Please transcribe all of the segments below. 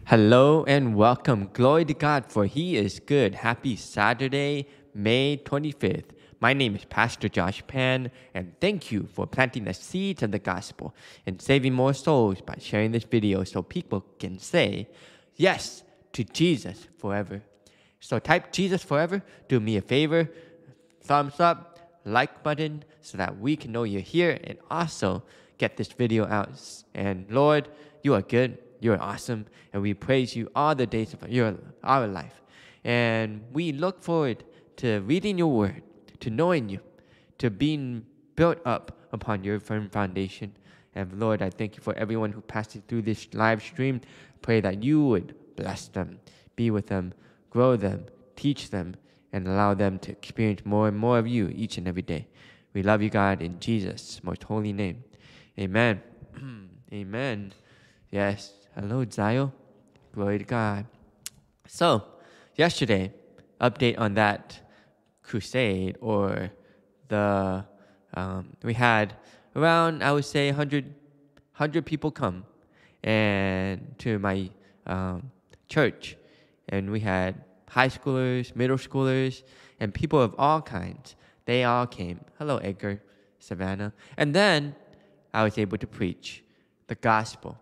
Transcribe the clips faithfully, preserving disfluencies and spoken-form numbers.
Hello and welcome. Glory to God, for He is good. Happy Saturday, May twenty-fifth. My name is Pastor Josh Pan, and thank you for planting the seeds of the gospel and saving more souls by sharing this video so people can say yes to Jesus forever. So type Jesus forever. Do me a favor, thumbs up, like button, so that we can know you're here and also get this video out. And Lord, you are good. You are awesome, and we praise you all the days of your our life. And we look forward to reading your word, to knowing you, to being built up upon your firm foundation. And Lord, I thank you for everyone who passes through this live stream. Pray that you would bless them, be with them, grow them, teach them, and allow them to experience more and more of you each and every day. We love you, God, in Jesus' most holy name. Amen. Amen. Yes. Hello, Zio. Glory to God. So, yesterday, update on that crusade, or the, um, we had around, I would say, one hundred, one hundred people come and to my um, church. And we had high schoolers, middle schoolers, and people of all kinds. They all came. Hello, Edgar, Savannah. And then I was able to preach the gospel.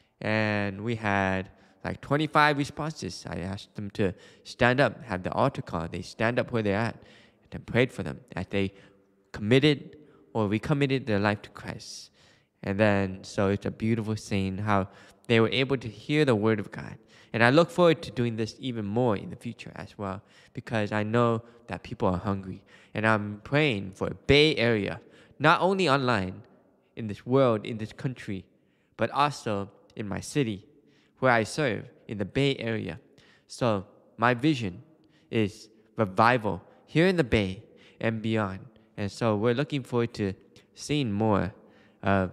And we had like twenty-five responses. I asked them to stand up, have the altar call. They stand up where they're at, and then prayed for them as they committed or recommitted their life to Christ. And then, so it's a beautiful scene how they were able to hear the word of God. And I look forward to doing this even more in the future as well, because I know that people are hungry. And I'm praying for a Bay Area, not only online, in this world, in this country, but also in my city, where I serve, in the Bay Area. So my vision is revival here in the Bay and beyond. And so we're looking forward to seeing more of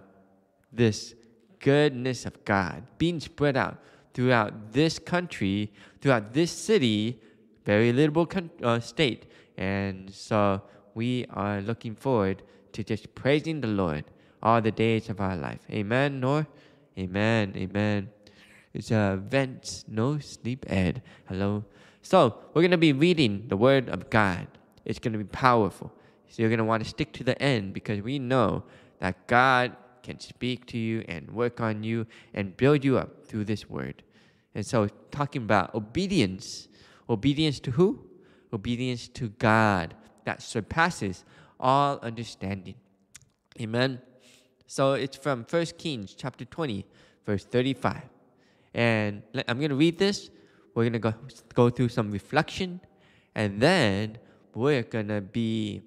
this goodness of God being spread out throughout this country, throughout this city, very little con- uh, state. And so we are looking forward to just praising the Lord all the days of our life. Amen, Nor? Amen, amen. It's uh, Vents, no sleep ed. Hello. So, we're going to be reading the Word of God. It's going to be powerful. So, you're going to want to stick to the end, because we know that God can speak to you and work on you and build you up through this Word. And so, talking about obedience. Obedience to who? Obedience to God that surpasses all understanding. Amen. So it's from First Kings chapter twenty, verse thirty-five. And I'm going to read this. We're going to go, go through some reflection. And then we're going to be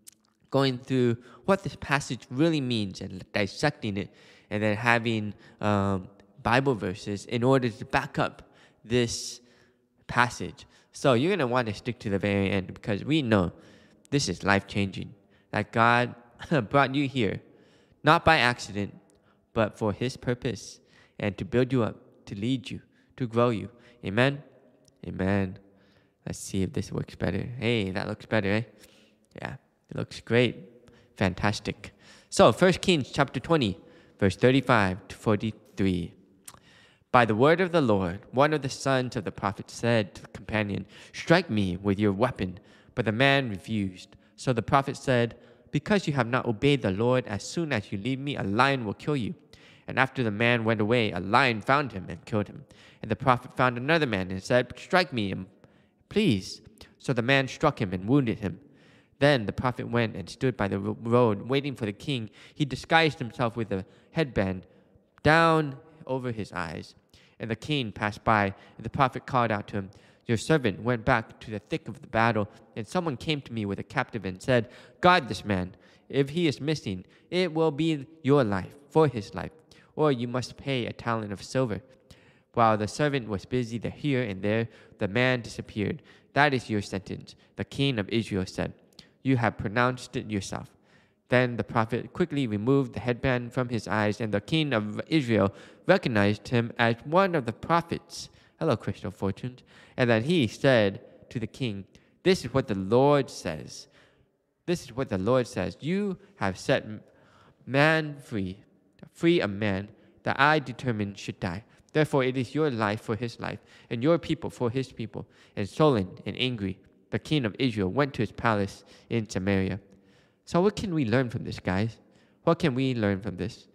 going through what this passage really means and dissecting it. And then having um, Bible verses in order to back up this passage. So you're going to want to stick to the very end, because we know this is life-changing. That God brought you here, not by accident, but for His purpose, and to build you up, to lead you, to grow you. Amen? Amen. Let's see if this works better. Hey, that looks better, eh? Yeah, it looks great. Fantastic. So, First Kings chapter twenty, verse thirty-five to forty-three. By the word of the Lord, one of the sons of the prophet said to the companion, "Strike me with your weapon." But the man refused. So the prophet said, "Because you have not obeyed the Lord, as soon as you leave me, a lion will kill you." And after the man went away, a lion found him and killed him. And the prophet found another man and said, "Strike me, please." So the man struck him and wounded him. Then the prophet went and stood by the road, waiting for the king. He disguised himself with a headband down over his eyes. And the king passed by, and the prophet called out to him, "Your servant went back to the thick of the battle, and someone came to me with a captive and said, 'Guard this man. If he is missing, it will be your life for his life, or you must pay a talent of silver.' While the servant was busy there, here and there, the man disappeared. 'That is your sentence,' the king of Israel said. 'You have pronounced it yourself.' Then the prophet quickly removed the headband from his eyes, and the king of Israel recognized him as one of the prophets. Hello, Crystal Fortunes. And then he said to the king, 'This is what the Lord says. This is what the Lord says. You have set man free, free a man that I determined should die. Therefore, it is your life for his life, and your people for his people. And Solon, and angry, the king of Israel, went to his palace in Samaria. So what can we learn from this, guys? What can we learn from this?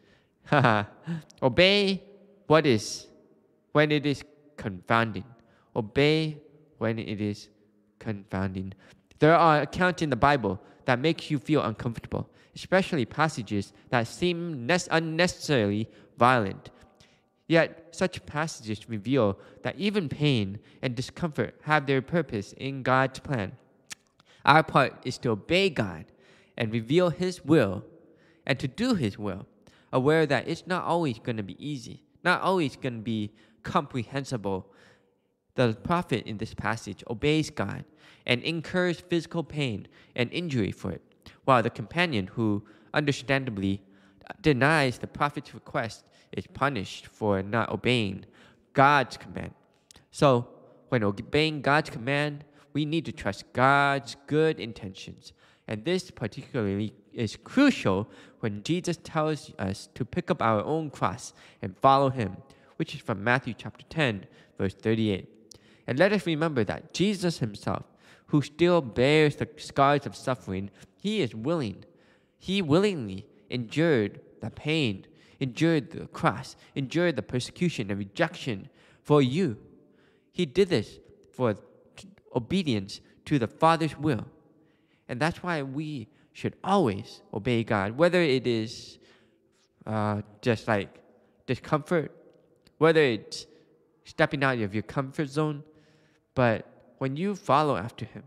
Obey what is when it is confounding. Obey when it is confounding. There are accounts in the Bible that make you feel uncomfortable, especially passages that seem unnecessarily violent. Yet, such passages reveal that even pain and discomfort have their purpose in God's plan. Our part is to obey God and reveal his will and to do his will, aware that it's not always going to be easy, not always going to be comprehensible. The prophet in this passage obeys God and incurs physical pain and injury for it, while the companion who understandably denies the prophet's request is punished for not obeying God's command. So, when obeying God's command, we need to trust God's good intentions. And this particularly is crucial when Jesus tells us to pick up our own cross and follow him, which is from Matthew chapter ten, verse thirty-eight. And let us remember that Jesus himself, who still bears the scars of suffering, he is willing. He willingly endured the pain, endured the cross, endured the persecution and rejection for you. He did this for obedience to the Father's will. And that's why we should always obey God, whether it is uh, just like discomfort, whether it's stepping out of your comfort zone. But when you follow after him,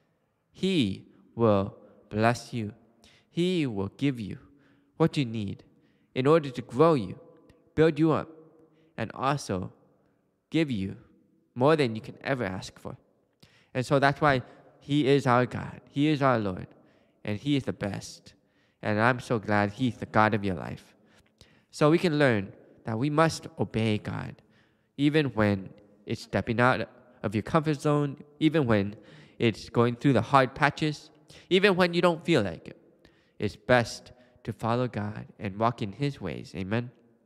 he will bless you. He will give you what you need in order to grow you, build you up, and also give you more than you can ever ask for. And so that's why he is our God. He is our Lord. And he is the best. And I'm so glad he's the God of your life. So we can learn that we must obey God, even when it's stepping out of your comfort zone, even when it's going through the hard patches, even when you don't feel like it. It's best to follow God and walk in his ways. Amen.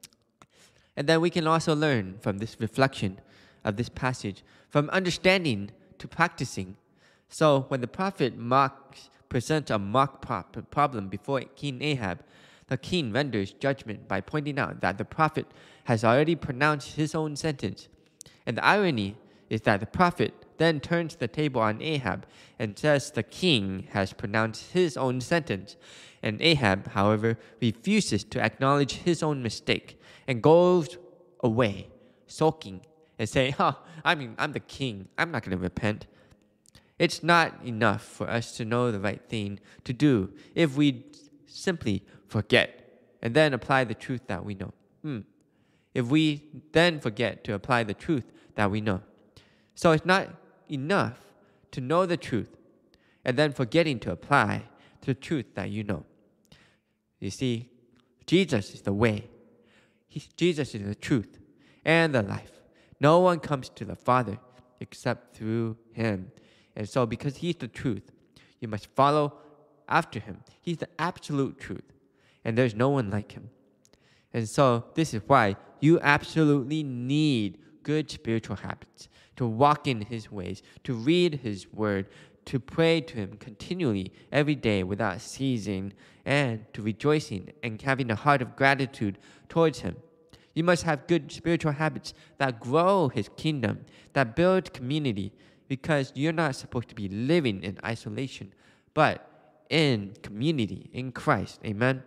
And then we can also learn from this reflection of this passage, from understanding to practicing. So when the prophet mocks, presents a mock problem before King Ahab, the king renders judgment by pointing out that the prophet has already pronounced his own sentence. And the irony is that the prophet then turns the table on Ahab and says the king has pronounced his own sentence. And Ahab, however, refuses to acknowledge his own mistake and goes away, sulking and saying, oh, I mean, I'm the king. I'm not going to repent. It's not enough for us to know the right thing to do if we simply forget and then apply the truth that we know. Hmm. If we then forget to apply the truth that we know. So it's not enough to know the truth and then forgetting to apply the truth that you know. You see, Jesus is the way. He's, Jesus is the truth and the life. No one comes to the Father except through him. And so because he's the truth, you must follow after him. He's the absolute truth. And there's no one like him. And so this is why you absolutely need good spiritual habits, to walk in his ways, to read his word, to pray to him continually every day without ceasing, and to rejoicing and having a heart of gratitude towards him. You must have good spiritual habits that grow his kingdom, that build community, because you're not supposed to be living in isolation, but in community, in Christ. Amen?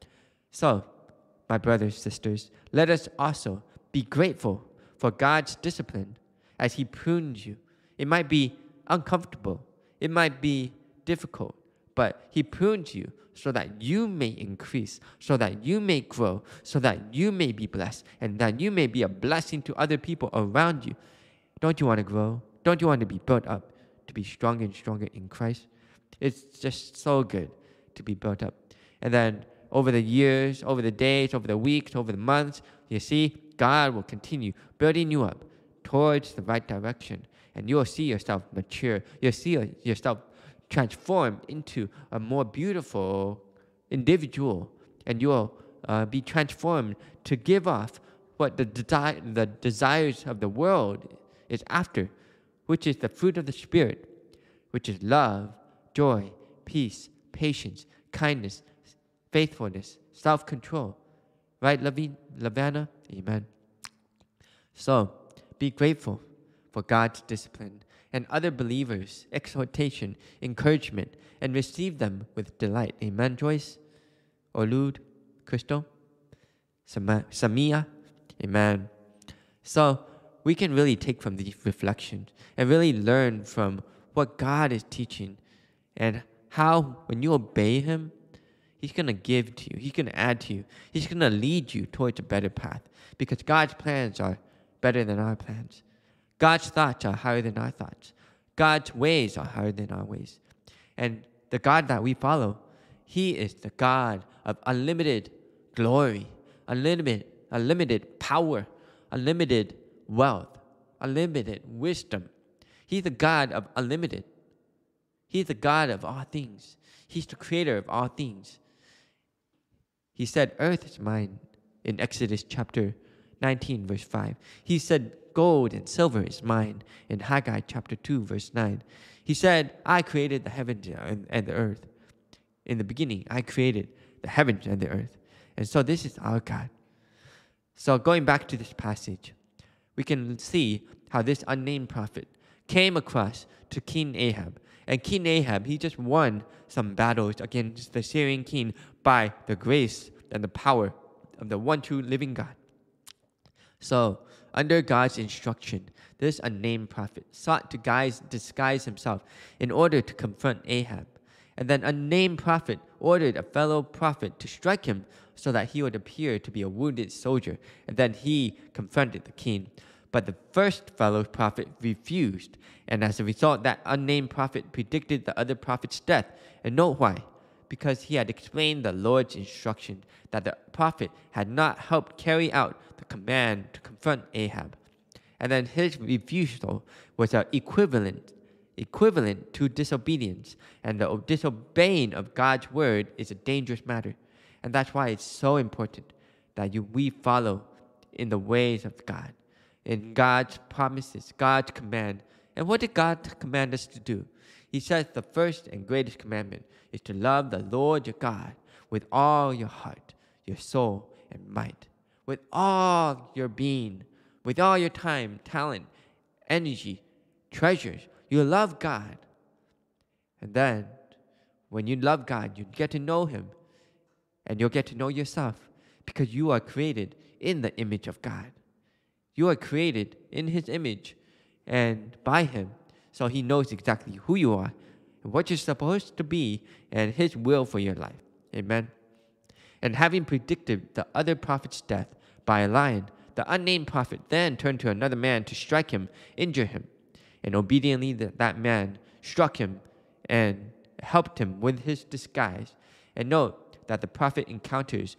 So, my brothers and sisters, let us also be grateful for God's discipline as he prunes you. It might be uncomfortable. It might be difficult, but he prunes you so that you may increase, so that you may grow, so that you may be blessed, and that you may be a blessing to other people around you. Don't you want to grow? Don't you want to be built up, to be stronger and stronger in Christ? It's just so good to be built up. And then over the years, over the days, over the weeks, over the months, you see, God will continue building you up towards the right direction. And you'll see yourself mature. You'll see yourself transformed into a more beautiful individual. And you'll uh, be transformed to give off what the, desi- the desires of the world is after, which is the fruit of the Spirit, which is love, joy, peace, patience, kindness, faithfulness, self-control. Right, Lavi- Lavanna? Amen. So, be grateful for God's discipline and other believers' exhortation, encouragement, and receive them with delight. Amen, Joyce? Olud? Crystal? Sam- Samia? Amen. So, we can really take from these reflections and really learn from what God is teaching and how, when you obey Him, He's going to give to you. He's going to add to you. He's going to lead you towards a better path because God's plans are better than our plans. God's thoughts are higher than our thoughts. God's ways are higher than our ways. And the God that we follow, He is the God of unlimited glory, unlimited, unlimited power, unlimited wealth, unlimited wisdom. He's the God of unlimited. He's the God of all things. He's the creator of all things. He said, earth is mine in Exodus chapter nineteen, verse five. He said, gold and silver is mine in Haggai chapter two, verse nine. He said, I created the heavens and the earth. In the beginning, I created the heavens and the earth. And so this is our God. So going back to this passage, we can see how this unnamed prophet came across to King Ahab. And King Ahab, he just won some battles against the Syrian king by the grace and the power of the one true living God. So, under God's instruction, this unnamed prophet sought to guise, disguise himself in order to confront Ahab. And then unnamed prophet ordered a fellow prophet to strike him so that he would appear to be a wounded soldier. And then he confronted the king. But the first fellow prophet refused. And as a result, that unnamed prophet predicted the other prophet's death. And note why. Because he had explained the Lord's instruction that the prophet had not helped carry out the command to confront Ahab. And then his refusal was an equivalent, equivalent to disobedience. And the disobeying of God's word is a dangerous matter. And that's why it's so important that you, we follow in the ways of God, in God's promises, God's command. And what did God command us to do? He says the first and greatest commandment is to love the Lord your God with all your heart, your soul, and might, with all your being, with all your time, talent, energy, treasures. You love God. And then, when you love God, you get to know Him, and you'll get to know yourself, because you are created in the image of God. You are created in His image and by Him. So He knows exactly who you are and what you're supposed to be and His will for your life. Amen. And having predicted the other prophet's death by a lion, the unnamed prophet then turned to another man to strike him, injure him. And obediently that man struck him and helped him with his disguise. And note that the prophet encounters,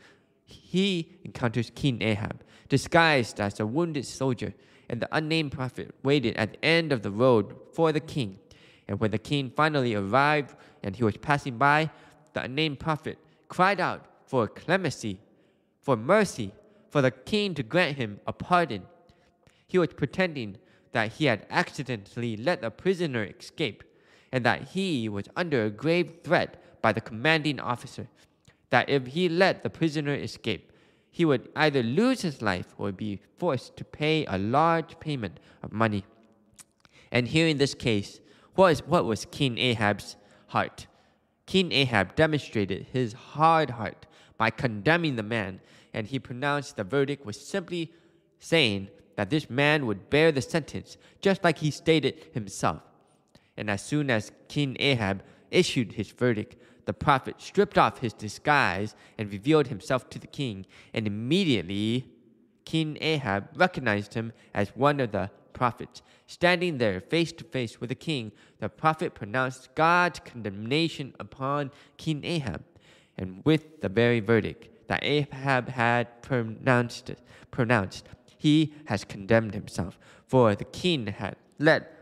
he encounters King Ahab, disguised as a wounded soldier. And the unnamed prophet waited at the end of the road for the king. And when the king finally arrived and he was passing by, the unnamed prophet cried out for clemency, for mercy, for the king to grant him a pardon. He was pretending that he had accidentally let a prisoner escape, and that he was under a grave threat by the commanding officer, that if he let the prisoner escape, he would either lose his life or be forced to pay a large payment of money. And here in this case, what, is, what was King Ahab's heart? King Ahab demonstrated his hard heart by condemning the man, and he pronounced the verdict was simply saying that this man would bear the sentence, just like he stated himself. And as soon as King Ahab issued his verdict, the prophet stripped off his disguise and revealed himself to the king, and immediately King Ahab recognized him as one of the prophets. Standing there face to face with the king, the prophet pronounced God's condemnation upon King Ahab. And with the very verdict that Ahab had pronounced, pronounced, he has condemned himself. For the king had let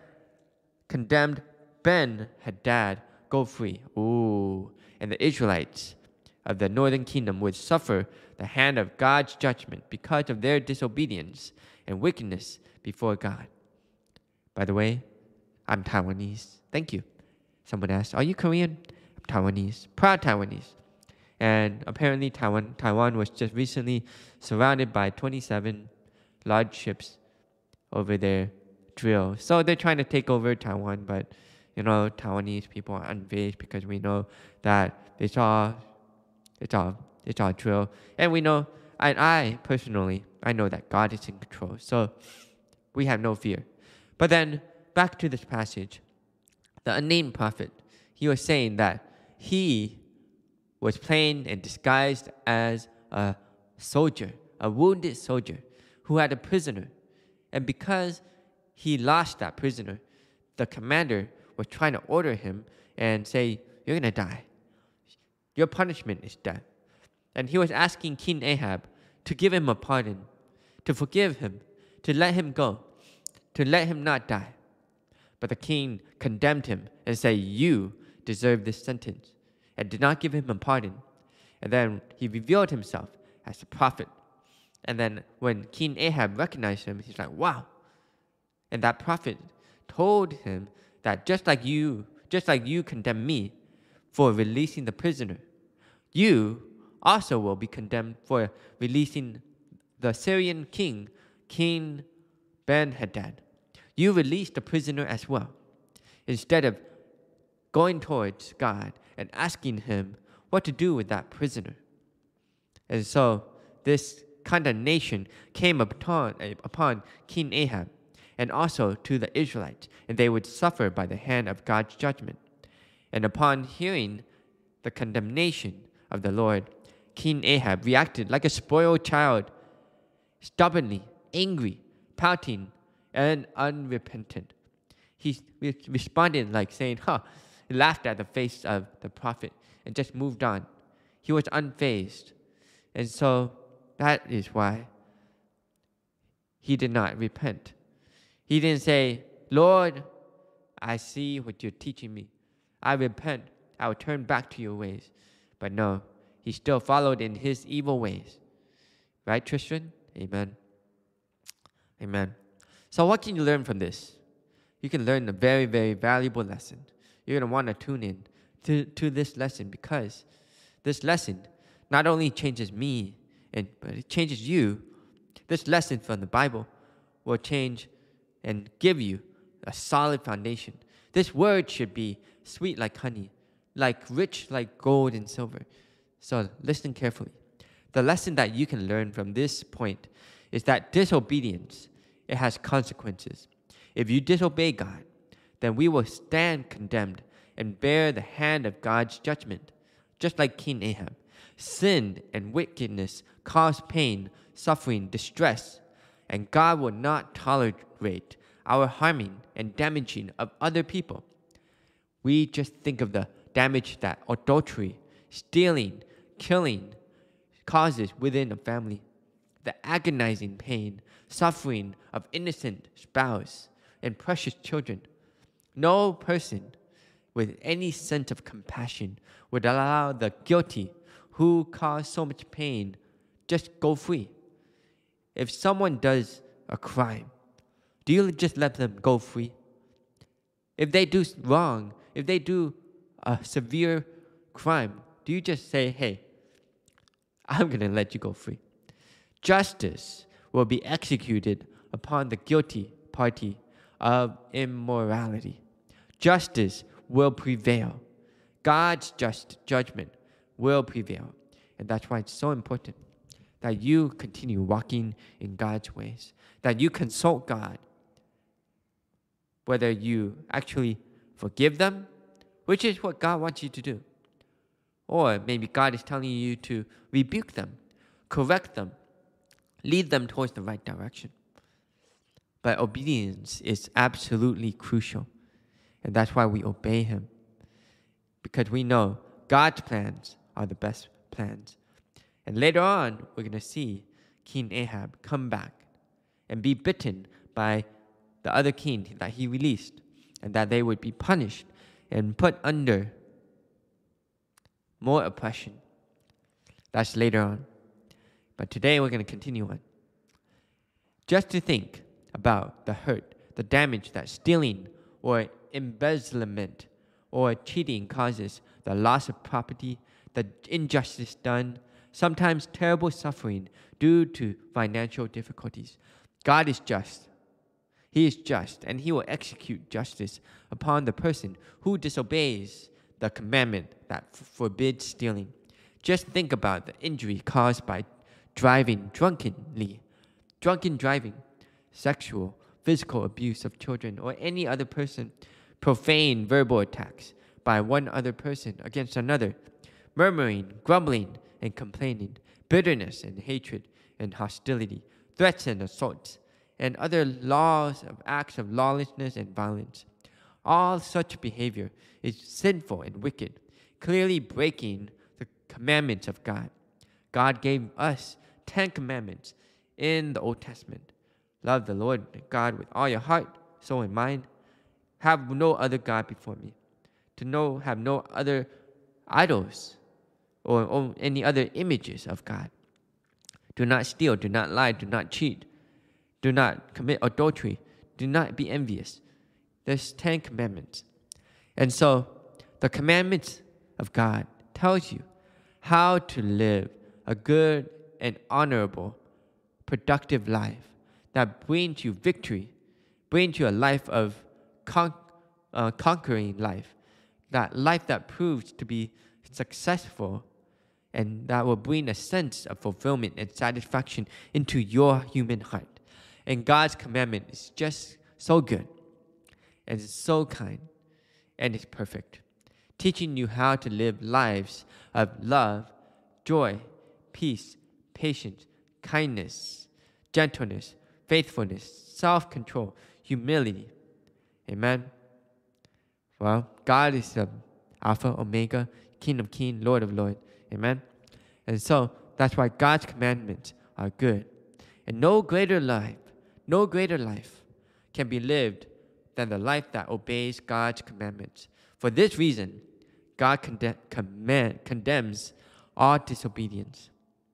condemned Ben-Hadad go free. Ooh. And the Israelites of the northern kingdom would suffer the hand of God's judgment because of their disobedience and wickedness before God. By the way, I'm Taiwanese. Thank you. Someone asked, are you Korean? I'm Taiwanese. Proud Taiwanese. And apparently Taiwan, Taiwan was just recently surrounded by twenty-seven large ships over their drill. So they're trying to take over Taiwan, but you know, Taiwanese people are unfazed because we know that it's all, it's all, it's all drill. And we know, and I personally, I know that God is in control. So we have no fear. But then, back to this passage, the unnamed prophet, he was saying that he was playing and disguised as a soldier, a wounded soldier who had a prisoner. And because he lost that prisoner, the commander was trying to order him and say, you're going to die. Your punishment is death. And he was asking King Ahab to give him a pardon, to forgive him, to let him go, to let him not die. But the king condemned him and said, you deserve this sentence, and did not give him a pardon. And then he revealed himself as a prophet. And then when King Ahab recognized him, he's like, wow. And that prophet told him that just like you, just like you condemned me for releasing the prisoner, you also will be condemned for releasing the Syrian king, King Ben-Hadad. You released the prisoner as well. Instead of going towards God and asking him what to do with that prisoner. And so this condemnation came upon, upon King Ahab and also to the Israelites, and they would suffer by the hand of God's judgment. And upon hearing the condemnation of the Lord, King Ahab reacted like a spoiled child, stubbornly, angry, pouting, and unrepentant. He responded like saying, huh, he laughed at the face of the prophet and just moved on. He was unfazed. And so that is why he did not repent. He didn't say, Lord, I see what you're teaching me. I repent. I will turn back to your ways. But no, he still followed in his evil ways. Right, Tristan? Amen. Amen. So what can you learn from this? You can learn a very, very valuable lesson. You're going to want to tune in to, to this lesson because this lesson not only changes me, and but it changes you. This lesson from the Bible will change and give you a solid foundation. This word should be sweet like honey, like rich like gold and silver. So listen carefully. The lesson that you can learn from this point is that disobedience, it has consequences. If you disobey God, then we will stand condemned and bear the hand of God's judgment, just like King Ahab. Sin and wickedness cause pain, suffering, distress, and God will not tolerate our harming and damaging of other people. We just think of the damage that adultery, stealing, killing causes within a family, the agonizing pain, suffering of innocent spouse and precious children. No person with any sense of compassion would allow the guilty who caused so much pain just go free. If someone does a crime, do you just let them go free? If they do wrong, if they do a severe crime, do you just say, hey, I'm going to let you go free? Justice will be executed upon the guilty party of immorality. Justice will prevail. God's just judgment will prevail. And that's why it's so important that you continue walking in God's ways, that you consult God, whether you actually forgive them, which is what God wants you to do, or maybe God is telling you to rebuke them, correct them, lead them towards the right direction. But obedience is absolutely crucial. And that's why we obey Him. Because we know God's plans are the best plans. And later on, we're going to see King Ahab come back and be bitten by the other king that he released, and that they would be punished and put under more oppression. That's later on. But today we're going to continue on. Just to think about the hurt, the damage that stealing or embezzlement or cheating causes, the loss of property, the injustice done, sometimes terrible suffering due to financial difficulties. God is just. He is just, and He will execute justice upon the person who disobeys the commandment that f- forbids stealing. Just think about the injury caused by driving drunkenly, drunken driving, sexual, physical abuse of children, or any other person, profane verbal attacks by one other person against another, murmuring, grumbling, and complaining, bitterness and hatred and hostility, threats and assaults, and other laws of acts of lawlessness and violence. All such behavior is sinful and wicked, clearly breaking the commandments of God. God gave us Ten Commandments in the Old Testament. Love the Lord God with all your heart, soul, and mind. Have no other God before me. To know, have no other idols or, or any other images of God. Do not steal, do not lie, do not cheat. Do not commit adultery. Do not be envious. There's Ten Commandments. And so the commandments of God tells you how to live a good and honorable, productive life that brings you victory, brings you a life of con- uh, conquering life, that life that proves to be successful and that will bring a sense of fulfillment and satisfaction into your human heart. And God's commandment is just so good, and it's so kind, and it's perfect, teaching you how to live lives of love, joy, peace, patience, kindness, gentleness, faithfulness, self-control, humility. Amen. Well, God is the Alpha, Omega, King of Kings, Lord of Lords. Amen. And so that's why God's commandments are good. And no greater life, no greater life can be lived than the life that obeys God's commandments. For this reason, God conde- command, condemns all disobedience.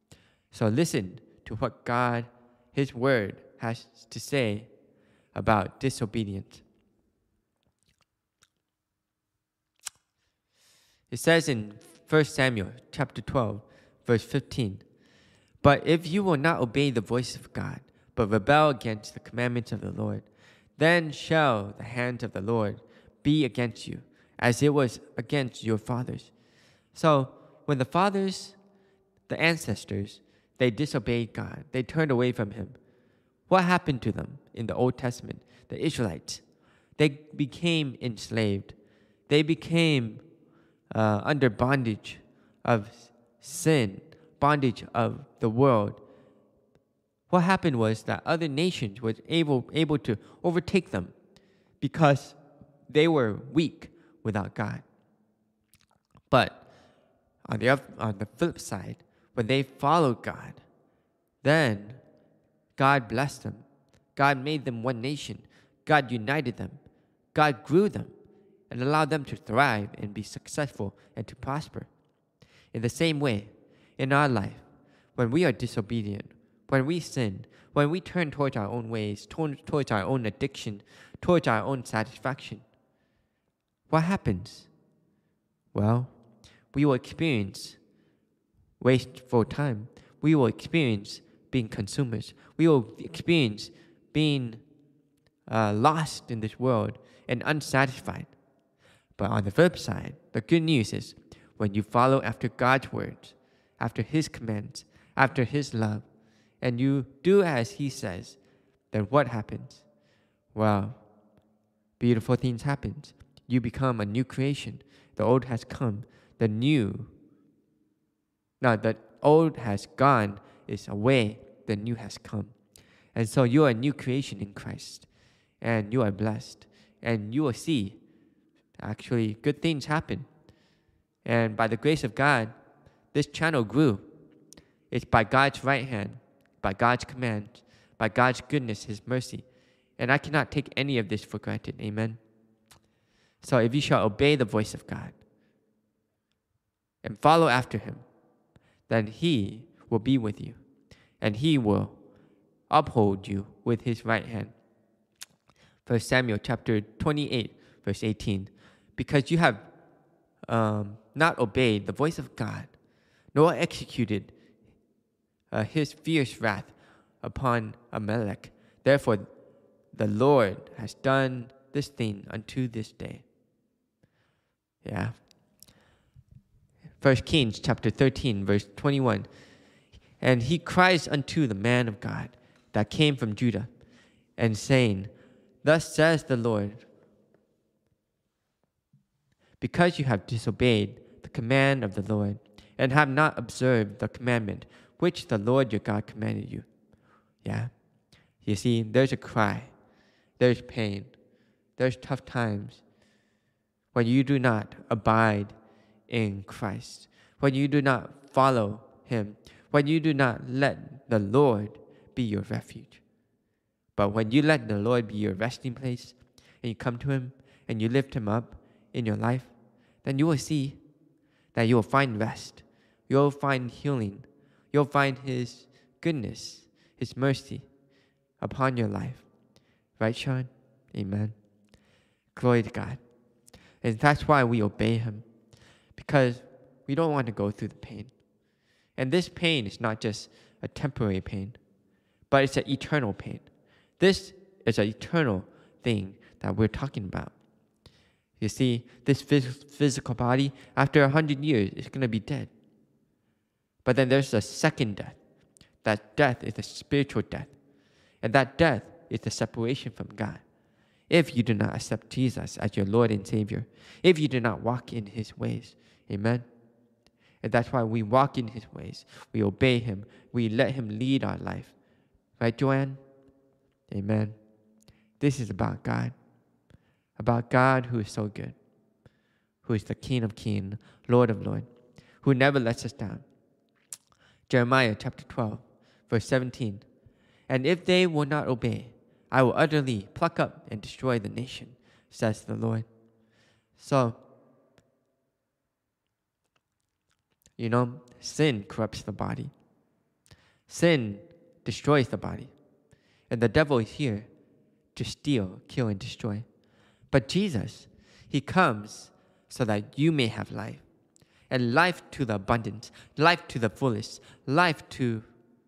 So listen to what God, His Word, has to say about disobedience. It says in First Samuel chapter twelve, verse fifteen, "But if you will not obey the voice of God, but rebel against the commandments of the Lord, then shall the hand of the Lord be against you, as it was against your fathers." So when the fathers, the ancestors, they disobeyed God, they turned away from Him, what happened to them in the Old Testament? The Israelites, they became enslaved. They became uh, under bondage of sin, bondage of the world. What happened was that other nations were able, able to overtake them because they were weak without God. But on the, on the flip side, when they followed God, then God blessed them. God made them one nation. God united them. God grew them and allowed them to thrive and be successful and to prosper. In the same way, in our life, when we are disobedient, when we sin, when we turn towards our own ways, towards our own addiction, towards our own satisfaction, what happens? Well, we will experience wasteful time. We will experience being consumers. We will experience being uh, lost in this world and unsatisfied. But on the flip side, the good news is when you follow after God's words, after His commands, after His love, and you do as He says, then what happens? Well, beautiful things happen. You become a new creation. The old has come. The new, now the old has gone, is away. The new has come. And so you are a new creation in Christ. And you are blessed. And you will see, actually, good things happen. And by the grace of God, this channel grew. It's by God's right hand, by God's command, by God's goodness, His mercy. And I cannot take any of this for granted. Amen. So if you shall obey the voice of God and follow after Him, then he will be with you, and he will uphold you with his right hand. First Samuel chapter twenty-eight, verse eighteen. Because you have um, not obeyed the voice of God, nor executed uh, his fierce wrath upon Amalek, therefore the Lord has done this thing unto this day. Yeah. First Kings chapter thirteen, verse twenty-one. And he cries unto the man of God that came from Judah, and saying, Thus says the Lord, because you have disobeyed the command of the Lord, and have not observed the commandment which the Lord your God commanded you. Yeah. You see, there's a cry, there's pain, there's tough times when you do not abide in Christ, when you do not follow him, when you do not let the Lord be your refuge. But when you let the Lord be your resting place, and you come to him, and you lift him up in your life, then you will see that you will find rest. You'll find healing. You'll find his goodness, his mercy upon your life. Right, Sean? Amen. Glory to God. And that's why we obey him, because we don't want to go through the pain. And this pain is not just a temporary pain, but it's an eternal pain. This is an eternal thing that we're talking about. You see, this phys- physical body, after a hundred years, is going to be dead. But then there's a second death. That death is a spiritual death. And that death is the separation from God. If you do not accept Jesus as your Lord and Savior, if you do not walk in his ways, amen? And that's why we walk in his ways. We obey him. We let him lead our life. Right, Joanne? Amen. This is about God. About God who is so good, who is the King of kings, Lord of lords, who never lets us down. Jeremiah chapter twelve, verse seventeen. And if they will not obey, I will utterly pluck up and destroy the nation, says the Lord. So, you know, sin corrupts the body. Sin destroys the body. And the devil is here to steal, kill, and destroy. But Jesus, he comes so that you may have life. And life to the abundance, life to the fullest, life to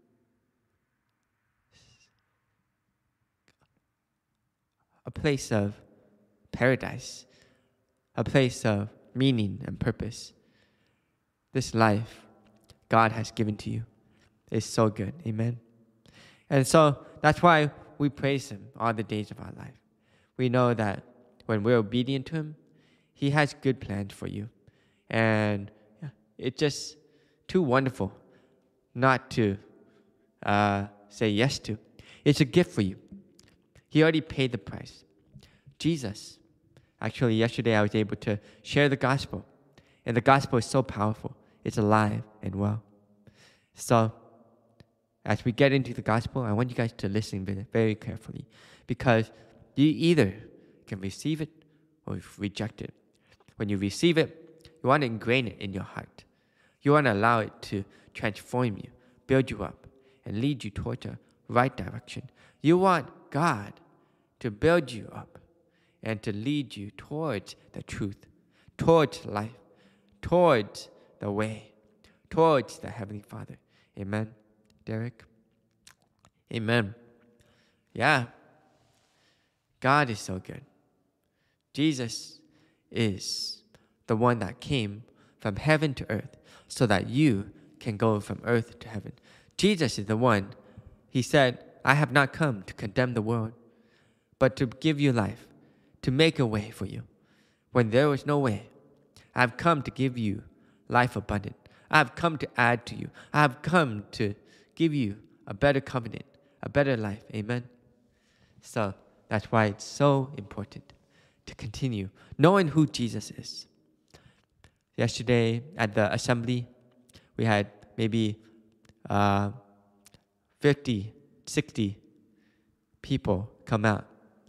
a place of paradise, a place of meaning and purpose. This life God has given to you is so good. Amen. And so that's why we praise him all the days of our life. We know that when we're obedient to him, he has good plans for you. And it's just too wonderful not to uh, say yes to. It's a gift for you. He already paid the price. Jesus. Actually, yesterday I was able to share the gospel. And the gospel is so powerful. It's alive and well. So, as we get into the gospel, I want you guys to listen very, very carefully. Because you either can receive it or reject it. When you receive it, you want to ingrain it in your heart. You want to allow it to transform you, build you up, and lead you towards a right direction. You want God to build you up and to lead you towards the truth, towards life, towards the way, towards the Heavenly Father. Amen, Derek? Amen. Yeah. God is so good. Jesus is the one that came from heaven to earth so that you can go from earth to heaven. Jesus is the one, he said, I have not come to condemn the world, but to give you life, to make a way for you. When there was no way, I have come to give you life abundant. I have come to add to you. I have come to give you a better covenant, a better life. Amen? So that's why it's so important to continue knowing who Jesus is. Yesterday at the assembly, we had maybe uh, fifty, sixty people come out.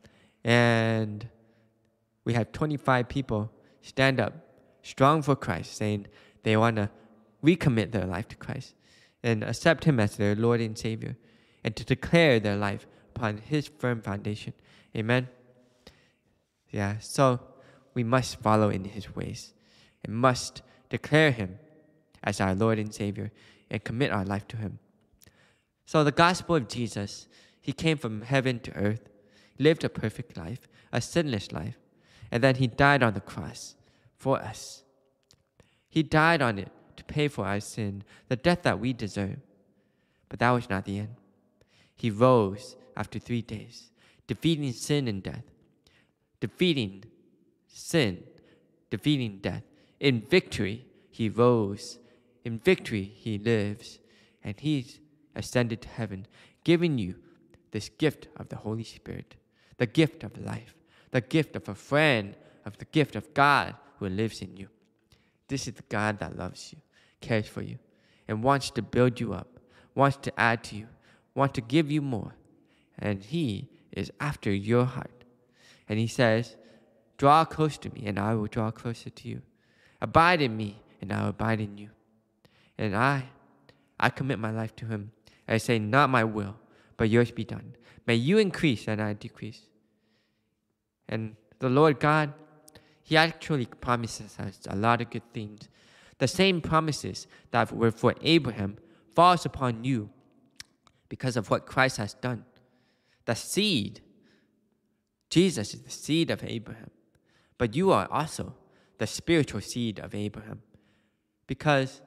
And we had twenty-five people stand up, strong for Christ, saying they want to recommit their life to Christ and accept Him as their Lord and Savior, and to declare their life upon His firm foundation. Amen? Yeah, so we must follow in His ways and must declare Him as our Lord and Savior and commit our life to Him. So the gospel of Jesus, He came from heaven to earth, lived a perfect life, a sinless life, and then He died on the cross for us. He died on it to pay for our sin, the death that we deserve. But that was not the end. He rose after three days, defeating sin and death, defeating sin, defeating death. In victory, He rose. In victory, He lives. And He's ascended to heaven, giving you this gift of the Holy Spirit, the gift of life, the gift of a friend, of the gift of God who lives in you. This is the God that loves you, cares for you, and wants to build you up, wants to add to you, wants to give you more. And He is after your heart. And He says, draw close to me, and I will draw closer to you. Abide in me, and I will abide in you. And I, I commit my life to Him. I say, not my will, but yours be done. May you increase and I decrease. And the Lord God, He actually promises us a lot of good things. The same promises that were for Abraham falls upon you because of what Christ has done. The seed, Jesus is the seed of Abraham. But you are also the spiritual seed of Abraham. Because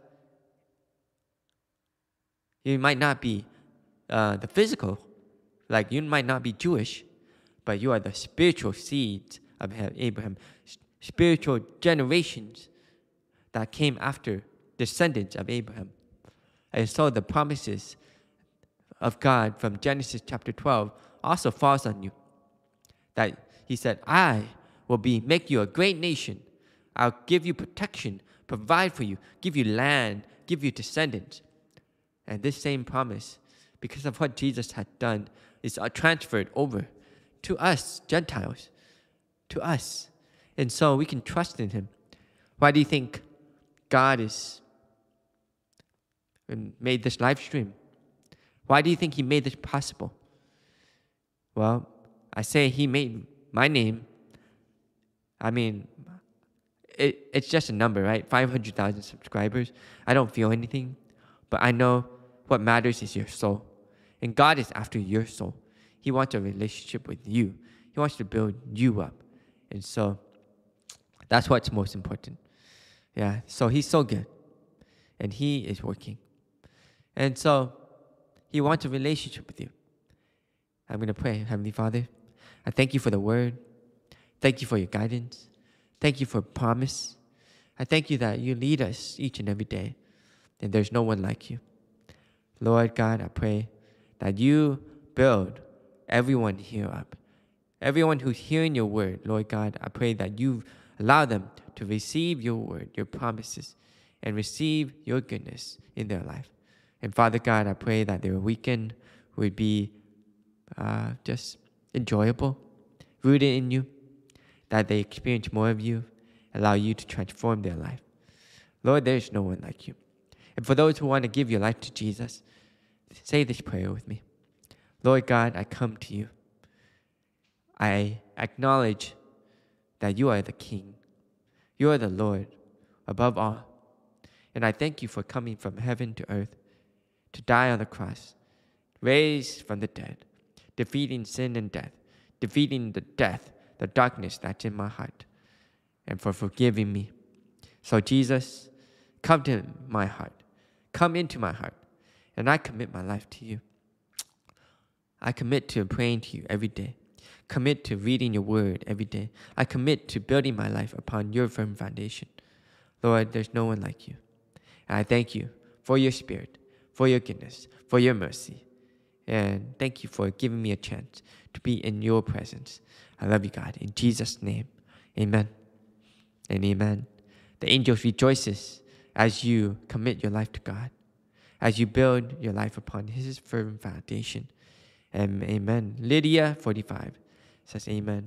you might not be uh, the physical, like you might not be Jewish, but you are the spiritual seeds of Abraham, spiritual generations that came after descendants of Abraham. And so the promises of God from Genesis chapter twelve also falls on you. That He said, I will be make you a great nation. I'll give you protection, provide for you, give you land, give you descendants. And this same promise, because of what Jesus had done, is transferred over to us, Gentiles, to us. And so we can trust in Him. Why do you think God is made this live stream? Why do you think He made this possible? Well, I say He made my name. I mean, it, it's just a number, right? five hundred thousand subscribers. I don't feel anything. But I know what matters is your soul. And God is after your soul. He wants a relationship with you. He wants to build you up. And so that's what's most important. Yeah, so He's so good. And He is working. And so He wants a relationship with you. I'm going to pray. Heavenly Father, I thank You for the word. Thank You for Your guidance. Thank You for promise. I thank You that You lead us each and every day. And there's no one like You. Lord God, I pray that You build everyone here up. Everyone who's hearing Your word, Lord God, I pray that You allow them to receive Your word, Your promises, and receive Your goodness in their life. And Father God, I pray that their weekend would be uh, just enjoyable, rooted in You, that they experience more of You, allow You to transform their life. Lord, there is no one like You. And for those who want to give your life to Jesus, say this prayer with me. Lord God, I come to You. I acknowledge that You are the King. You are the Lord above all. And I thank You for coming from heaven to earth to die on the cross, raised from the dead, defeating sin and death, defeating the death, the darkness that's in my heart, and for forgiving me. So Jesus, come to my heart. Come into my heart, and I commit my life to You. I commit to praying to You every day. Commit to reading Your word every day. I commit to building my life upon Your firm foundation. Lord, there's no one like You. And I thank You for Your Spirit, for Your goodness, for Your mercy. And thank You for giving me a chance to be in Your presence. I love You, God. In Jesus' name, amen and amen. The angels rejoices as you commit your life to God, as you build your life upon His firm foundation. And amen. Lydia, forty-five, says amen.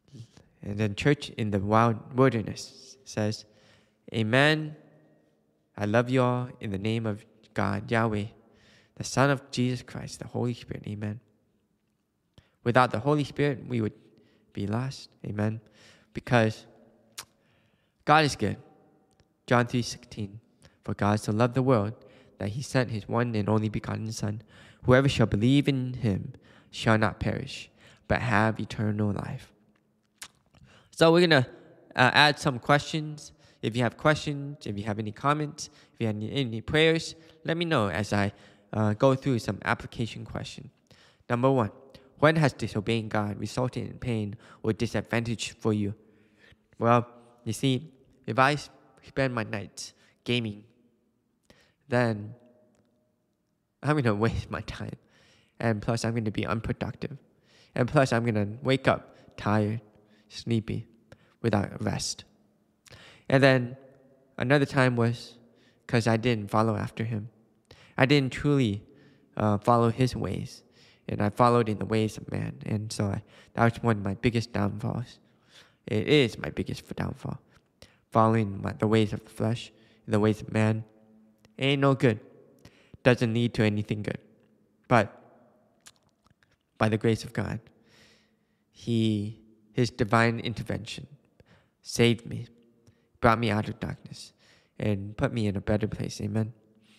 And then Church in the Wild Wilderness says, amen, I love you all in the name of God, Yahweh, the Son of Jesus Christ, the Holy Spirit. Amen. Without the Holy Spirit, we would be lost. Amen. Because God is good. John three sixteen. For God so loved the world that he sent his one and only begotten Son. Whoever shall believe in him shall not perish, but have eternal life. So we're going to uh, add some questions. If you have questions, if you have any comments, if you have any, any prayers, let me know as I uh, go through some application questions. Number one, when has disobeying God resulted in pain or disadvantage for you? Well, you see, if I spend my nights gaming, then I'm going to waste my time. And plus, I'm going to be unproductive. And plus, I'm going to wake up tired, sleepy, without rest. And then another time was because I didn't follow after him. I didn't truly uh, follow his ways. And I followed in the ways of man. And so I, that was one of my biggest downfalls. It is my biggest downfall. Following my, the ways of the flesh, the ways of man, ain't no good. Doesn't lead to anything good. But by the grace of God, He, His divine intervention saved me, brought me out of darkness, and put me in a better place. Amen.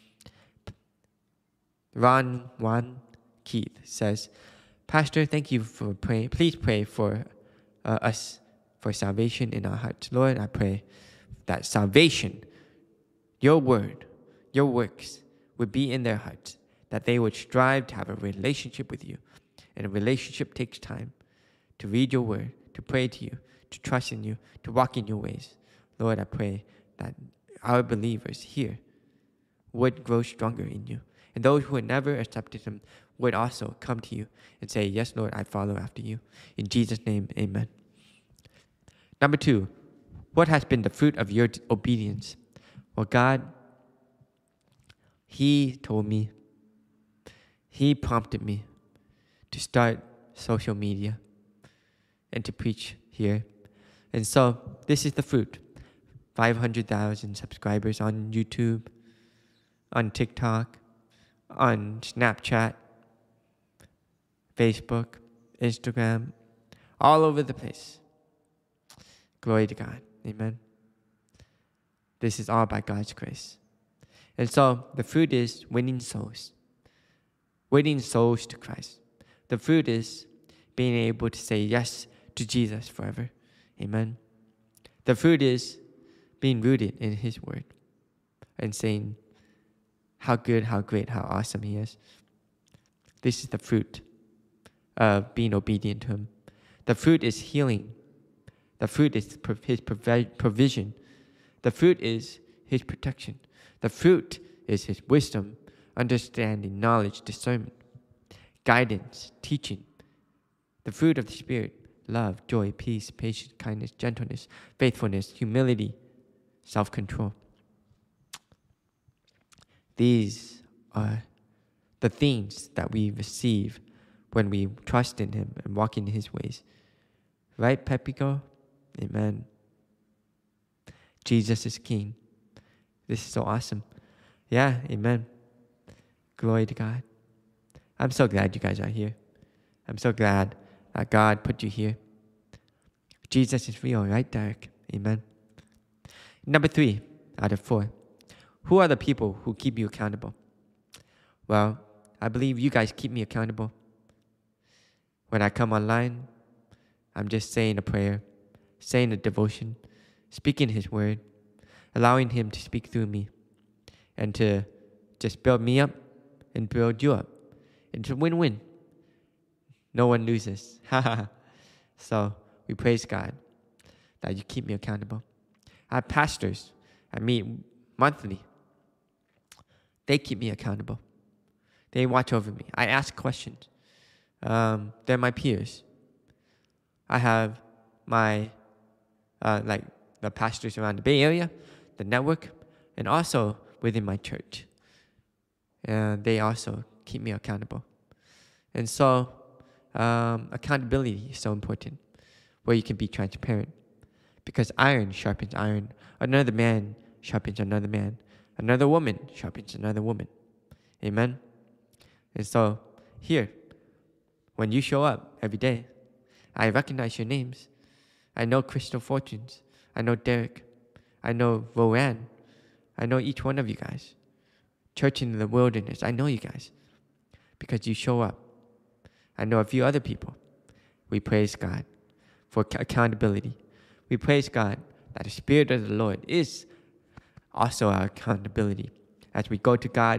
Ron Juan Keith says, Pastor, thank you for praying. Please pray for uh, us for salvation in our hearts. Lord, I pray that salvation, your word, your works would be in their hearts, that they would strive to have a relationship with you. And a relationship takes time to read your word, to pray to you, to trust in you, to walk in your ways. Lord, I pray that our believers here would grow stronger in you. And those who had never accepted him would also come to you and say, yes, Lord, I follow after you. In Jesus' name, amen. Number two, what has been the fruit of your obedience? Well, God, He told me, He prompted me to start social media and to preach here. And so this is the fruit. five hundred thousand subscribers on YouTube, on TikTok, on Snapchat, Facebook, Instagram, all over the place. Glory to God. Amen. This is all by God's grace. And so the fruit is winning souls. Winning souls to Christ. The fruit is being able to say yes to Jesus forever. Amen. The fruit is being rooted in His word and saying how good, how great, how awesome He is. This is the fruit of being obedient to Him. The fruit is healing. The fruit is His provision. The fruit is His protection. The fruit is His wisdom, understanding, knowledge, discernment, guidance, teaching. The fruit of the Spirit, love, joy, peace, patience, kindness, gentleness, faithfulness, humility, self-control. These are the things that we receive when we trust in Him and walk in His ways. Right, Pepico? Amen. Jesus is King. This is so awesome. Yeah, amen. Glory to God. I'm so glad you guys are here. I'm so glad that God put you here. Jesus is real, right, Derek? Amen. Number three out of four. Who are the people who keep you accountable? Well, I believe you guys keep me accountable. When I come online, I'm just saying a prayer, saying a devotion, speaking His word, allowing Him to speak through me, and to just build me up and build you up. It's a win-win. No one loses. So we praise God that you keep me accountable. I have pastors I meet monthly. They keep me accountable. They watch over me. I ask questions. Um, they're my peers. I have my, uh, like, the pastors around the Bay Area, the network, and also within my church. And they also keep me accountable. And so, um, accountability is so important, where you can be transparent. Because iron sharpens iron. Another man sharpens another man. Another woman sharpens another woman. Amen? And so, here, when you show up every day, I recognize your names. I know Crystal Fortunes. I know Derek. I know Roanne. I know each one of you guys. Church in the Wilderness, I know you guys. Because you show up. I know a few other people. We praise God for accountability. We praise God that the Spirit of the Lord is also our accountability. As we go to God,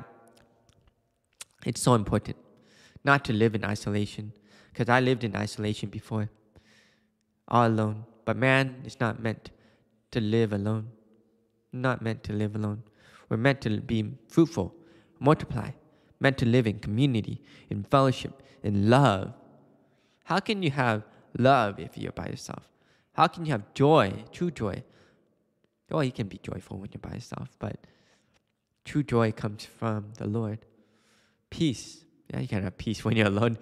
it's so important not to live in isolation. Because I lived in isolation before, all alone. But man is not meant to live alone. Not meant to live alone. We're meant to be fruitful, multiply, meant to live in community, in fellowship, in love. How can you have love if you're by yourself? How can you have joy, true joy? Oh, you can be joyful when you're by yourself, but true joy comes from the Lord. Peace. Yeah, you can have peace when you're alone.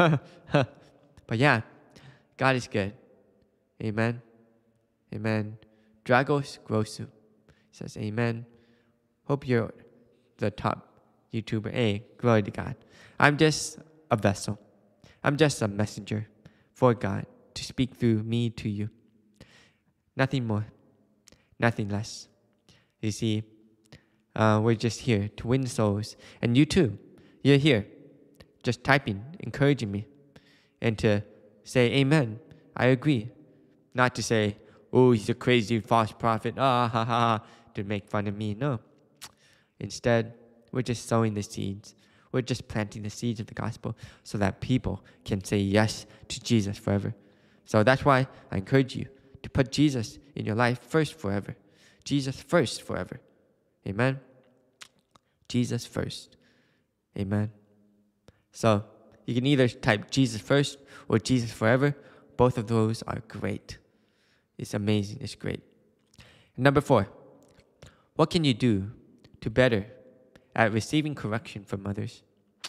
But yeah, God is good. Amen. Amen. Dragos Grosu says amen. Hope you're the top YouTuber. Hey, glory to God. I'm just a vessel. I'm just a messenger for God to speak through me to you. Nothing more. Nothing less. You see, uh, we're just here to win souls. And you too. You're here just typing, encouraging me. And to say, amen, I agree. Not to say, oh, he's a crazy false prophet, ah, ha, ha, ha, to make fun of me. No. Instead, we're just sowing the seeds. We're just planting the seeds of the gospel so that people can say yes to Jesus forever. So that's why I encourage you to put Jesus in your life first forever. Jesus first forever. Amen? Jesus first. Amen? So, you can either type Jesus first or Jesus forever. Both of those are great. It's amazing. It's great. Number four, what can you do to better at receiving correction from others?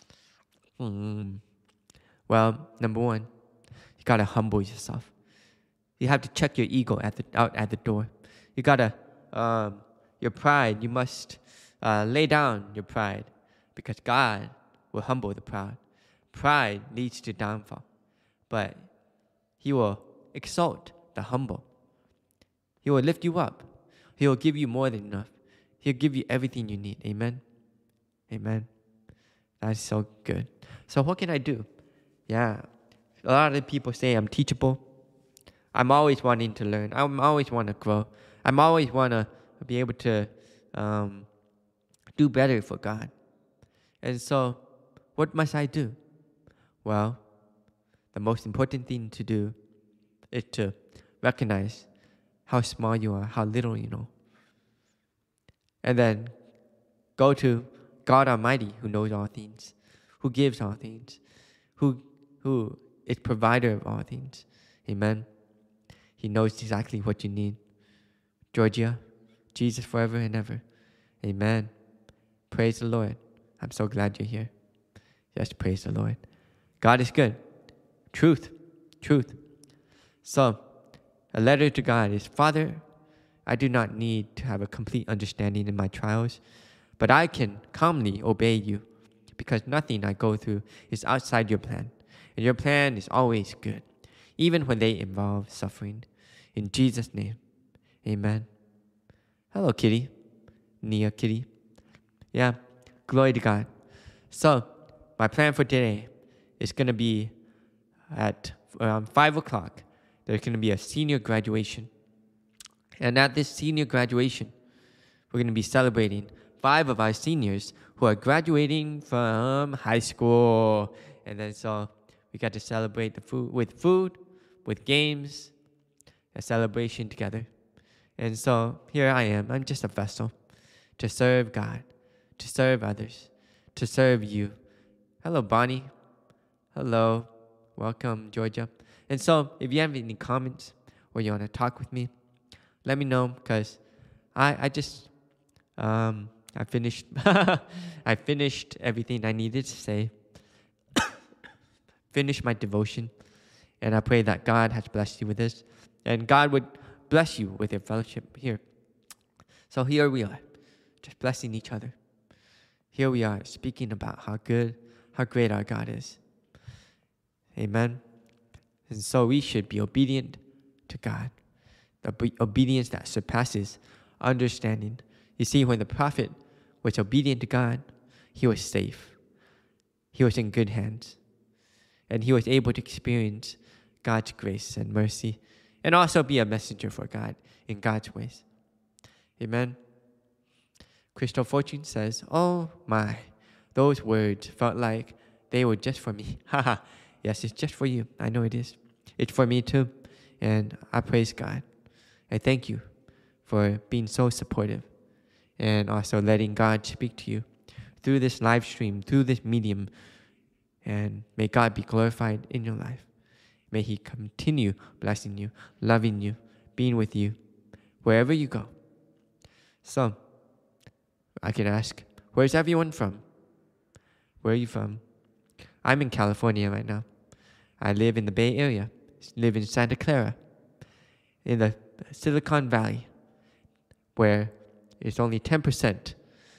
Hmm. Well, number one, you gotta humble yourself. You have to check your ego at the out at the door. You gotta, um, your pride, you must uh, lay down your pride because God will humble the proud. Pride leads to downfall, but He will exalt the humble. He will lift you up. He will give you more than enough. He'll give you everything you need. Amen? Amen. That's so good. So what can I do? Yeah. A lot of people say I'm teachable. I'm always wanting to learn. I'm always want to grow. I'm always want to be able to um, do better for God. And so, what must I do? Well, the most important thing to do is to recognize how small you are, how little you know. And then go to God Almighty, who knows all things, who gives all things, who who is provider of all things. Amen. He knows exactly what you need. Georgia, Jesus forever and ever. Amen. Praise the Lord. I'm so glad you're here. Just praise the Lord. God is good. Truth. Truth. So, a letter to God is, Father, I do not need to have a complete understanding in my trials, but I can calmly obey you because nothing I go through is outside your plan. And your plan is always good, even when they involve suffering. In Jesus' name, amen. Hello, Kitty. Nia Kitty. Yeah, glory to God. So, my plan for today is going to be at around five o'clock. There's going to be a senior graduation. And at this senior graduation, we're going to be celebrating five of our seniors who are graduating from high school. And then so we got to celebrate the food with food, with games, a celebration together. And so here I am. I'm just a vessel to serve God, to serve others, to serve you. Hello, Bonnie. Hello. Welcome, Georgia. And so if you have any comments or you want to talk with me, let me know because I, I just, um, I finished, I finished everything I needed to say. Finished my devotion. And I pray that God has blessed you with this. And God would bless you with your fellowship here. So here we are, just blessing each other. Here we are speaking about how good, how great our God is. Amen. And so we should be obedient to God. The obedience that surpasses understanding. You see, when the prophet was obedient to God, he was safe. He was in good hands. And he was able to experience God's grace and mercy, and also be a messenger for God in God's ways. Amen. Crystal Fortune says, oh my, those words felt like they were just for me. Haha. Yes, it's just for you. I know it is. It's for me too. And I praise God. I thank you for being so supportive and also letting God speak to you through this live stream, through this medium. And may God be glorified in your life. May He continue blessing you, loving you, being with you, wherever you go. So, I can ask, where's everyone from? Where are you from? I'm in California right now. I live in the Bay Area, live in Santa Clara, in the Silicon Valley, where it's only ten percent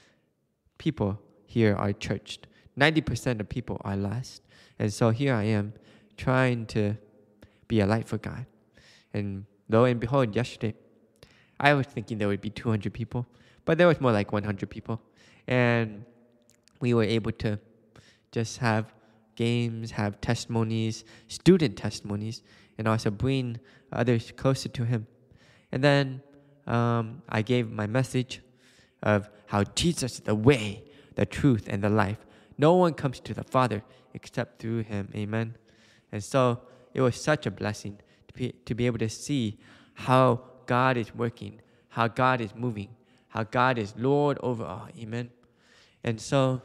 people here are churched. ninety percent of people are lost. And so here I am, trying to be a light for God. And lo and behold, yesterday, I was thinking there would be two hundred people, but there was more like one hundred people. And we were able to just have games, have testimonies, student testimonies, and also bring others closer to Him. And then um, I gave my message of how Jesus is the way, the truth, and the life. No one comes to the Father except through Him. Amen. And so it was such a blessing to be, to be able to see how God is working, how God is moving, how God is Lord over all. Amen. And so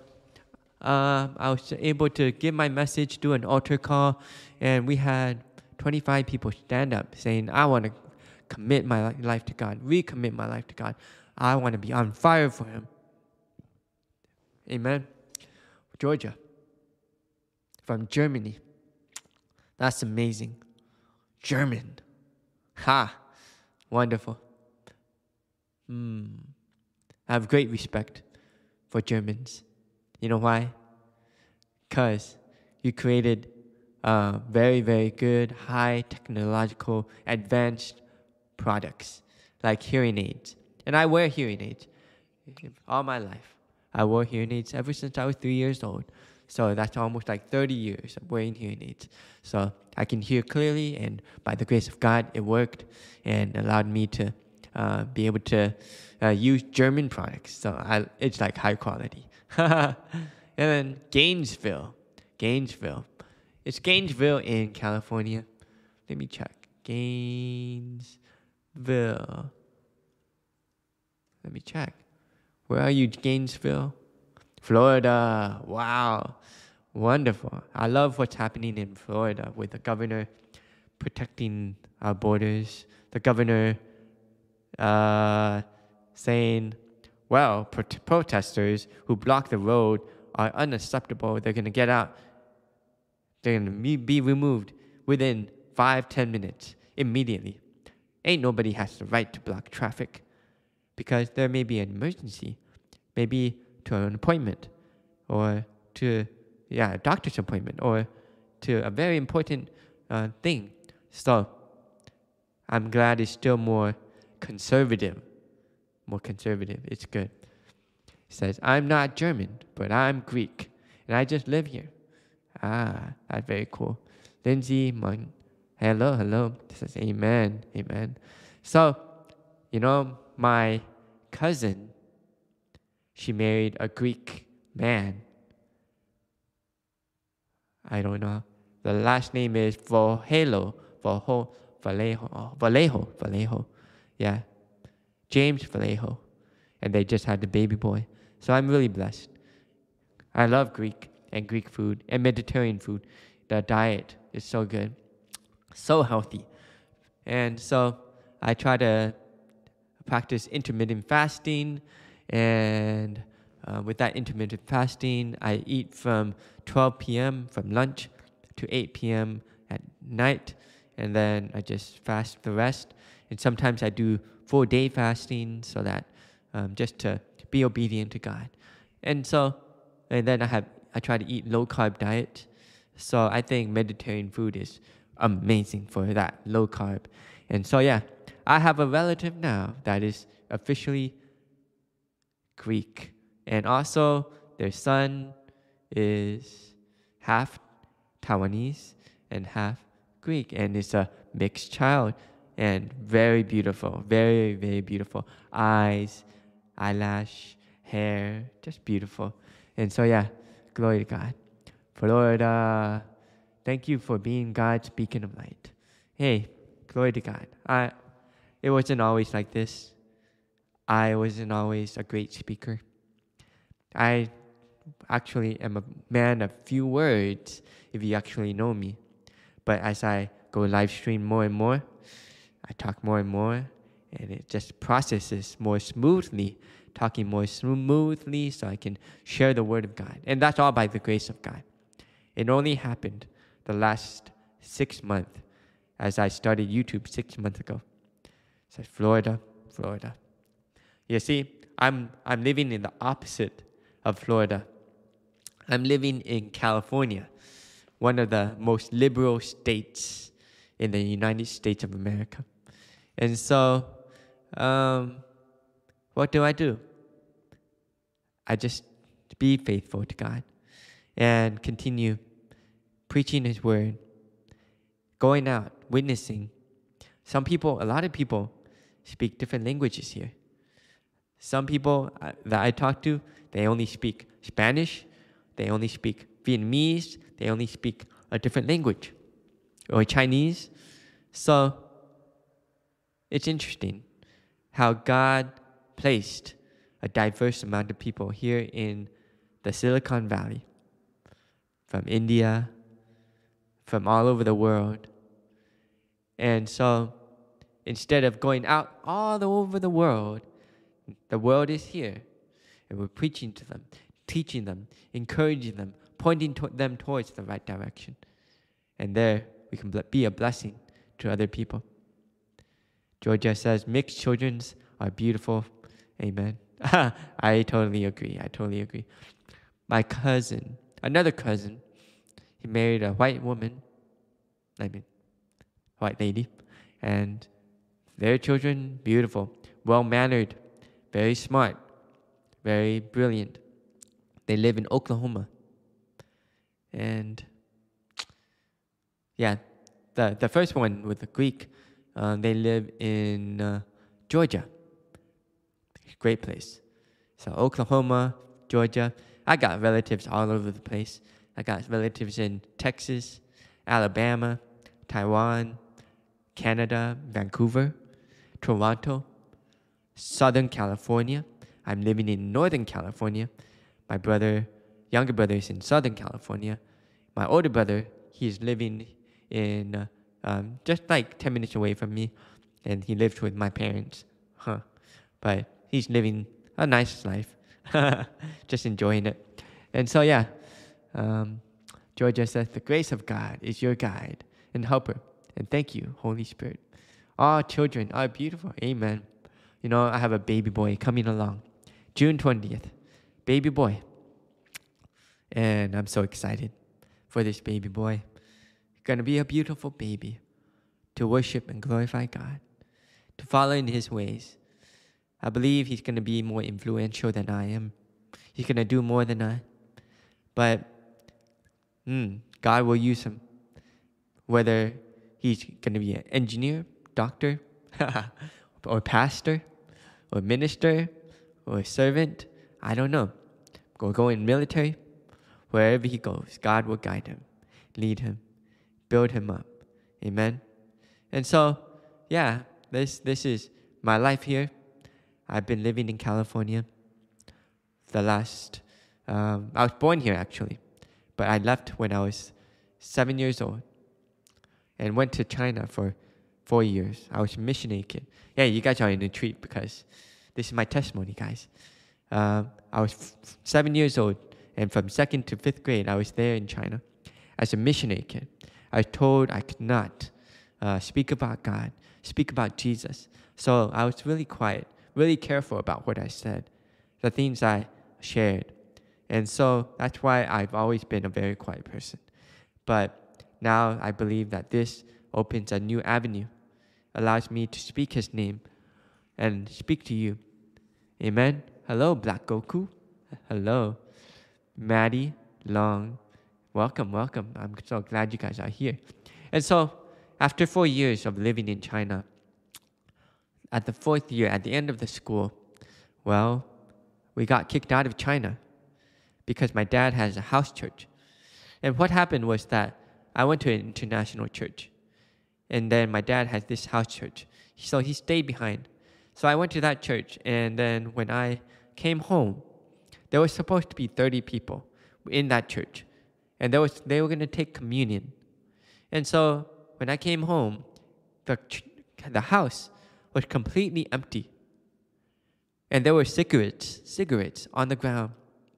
uh, I was able to give my message, do an altar call, and we had twenty-five people stand up saying, I want to commit my life to God, recommit my life to God. I want to be on fire for Him. Amen. Georgia, from Germany. That's amazing. German. Ha! Wonderful. Hmm. I have great respect for Germans. You know why? Because you created uh, very, very good, high technological, advanced products like hearing aids. And I wear hearing aids all my life. I wore hearing aids ever since I was three years old. So that's almost like thirty years of wearing hearing aids. So I can hear clearly, and by the grace of God, it worked and allowed me to uh, be able to uh, use German products. So I, it's like high quality. And then Gainesville. Gainesville. It's Gainesville in California. Let me check. Gainesville. Let me check. Where are you, Gainesville? Florida. Wow. Wonderful. I love what's happening in Florida with the governor protecting our borders. The governor uh, saying, well, pro- protesters who block the road are unacceptable. They're going to get out. They're going to be removed within five, ten minutes, immediately. Ain't nobody has the right to block traffic because there may be an emergency, maybe to an appointment or to yeah, a doctor's appointment or to a very important uh, thing. So I'm glad it's still more conservative. More conservative. It's good. It says, I'm not German, but I'm Greek, and I just live here. Ah, that's very cool. Lindsay, Mon- hello, hello. It says, amen, amen. So, you know, my cousin, she married a Greek man. I don't know. The last name is Vallejo. Vallejo. Vallejo. Vallejo. Vallejo. Yeah. James Vallejo. And they just had the baby boy. So I'm really blessed. I love Greek and Greek food and Mediterranean food. The diet is so good. So healthy. And so I try to practice intermittent fasting. And uh, with that intermittent fasting, I eat from twelve p.m. from lunch to eight p.m. at night. And then I just fast the rest. And sometimes I do full day fasting so that um, just to be obedient to God. And so, and then I have I try to eat low carb diet. So I think Mediterranean food is amazing for that low carb. And so yeah, I have a relative now that is officially Greek, and also their son is half Taiwanese and half Greek, and it's a mixed child, and very beautiful, very, very beautiful. Eyes, eyelash, hair, just beautiful. And so yeah, glory to God. Florida, thank you for being God's beacon of light. Hey, glory to God. I, it wasn't always like this. I wasn't always a great speaker. I actually am a man of few words, if you actually know me. But as I go live stream more and more, I talk more and more, and it just processes more smoothly, talking more smoothly so I can share the word of God. And that's all by the grace of God. It only happened the last six months as I started YouTube six months ago. So Florida, Florida. You see, I'm I'm living in the opposite of Florida. I'm living in California, one of the most liberal states in the United States of America. And so, um, what do I do? I just be faithful to God and continue preaching His word, going out, witnessing. Some people, a lot of people speak different languages here. Some people that I talk to, they only speak Spanish, they only speak Vietnamese, they only speak a different language, or Chinese. So it's interesting how God placed a diverse amount of people here in the Silicon Valley, from India, from all over the world. And so instead of going out all over the world, the world is here, and we're preaching to them, teaching them, encouraging them, pointing to them towards the right direction. And there we can be a blessing to other people. Georgia says, mixed children are beautiful. Amen. I totally agree. I totally agree. My cousin, another cousin, he married a white woman, I mean, white lady, and their children, beautiful, well-mannered, very smart, very brilliant. They live in Oklahoma. And yeah, the, the first one with the Greek, uh, they live in uh, Georgia. Great place. So Oklahoma, Georgia. I got relatives all over the place. I got relatives in Texas, Alabama, Taiwan, Canada, Vancouver, Toronto, Southern California. I'm living in Northern California. My brother, younger brother is in Southern California. My older brother, he's living in uh, um, just like ten minutes away from me, and he lives with my parents. Huh. But he's living a nice life, just enjoying it. And so, yeah, um, Georgia says, the grace of God is your guide and helper. And thank you, Holy Spirit. All children are beautiful. Amen. You know, I have a baby boy coming along. June twentieth. Baby boy. And I'm so excited for this baby boy. He's going to be a beautiful baby to worship and glorify God, to follow in His ways. I believe he's going to be more influential than I am. He's going to do more than I. But mm, God will use him. Whether he's going to be an engineer, doctor, or pastor, or minister, or a servant, I don't know. Or go in military. Wherever he goes, God will guide him, lead him, build him up. Amen. And so, yeah, this this is my life here. I've been living in California the last, um, I was born here actually, but I left when I was seven years old and went to China for four years. I was a missionary kid. Yeah, you guys are in a treat because this is my testimony, guys. Uh, I was f- seven years old, and from second to fifth grade, I was there in China as a missionary kid. I was told I could not uh, speak about God, speak about Jesus. So I was really quiet, really careful about what I said, the things I shared. And so that's why I've always been a very quiet person. But now I believe that this opens a new avenue, allows me to speak His name and speak to you. Amen. Hello, Black Goku. Hello, Maddie Long. Welcome, welcome. I'm so glad you guys are here. And so, after four years of living in China, at the fourth year, at the end of the school, well, we got kicked out of China because my dad has a house church. And what happened was that I went to an international church. And then my dad has this house church. So he stayed behind. So I went to that church. And then when I came home, there was supposed to be thirty people in that church. And there was, they were going to take communion. And so when I came home, the, the house was completely empty. And there were cigarettes, cigarettes on the ground.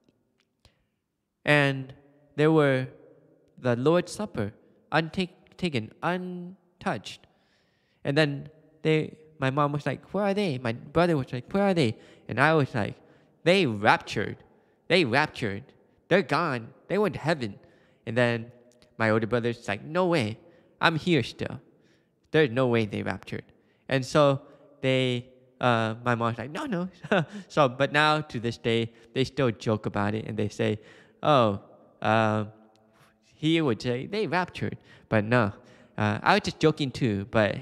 And there were the Lord's Supper untaken, untouched. And then they, my mom was like, where are they? My brother was like, where are they? And I was like, they raptured. They raptured. They're gone. They went to heaven. And then my older brother's like, no way. I'm here still. There's no way they raptured. And so they, uh, my mom's like, no, no. So, but now to this day, they still joke about it. And they say, oh, uh, he would say, they raptured. But no, uh, I was just joking too. But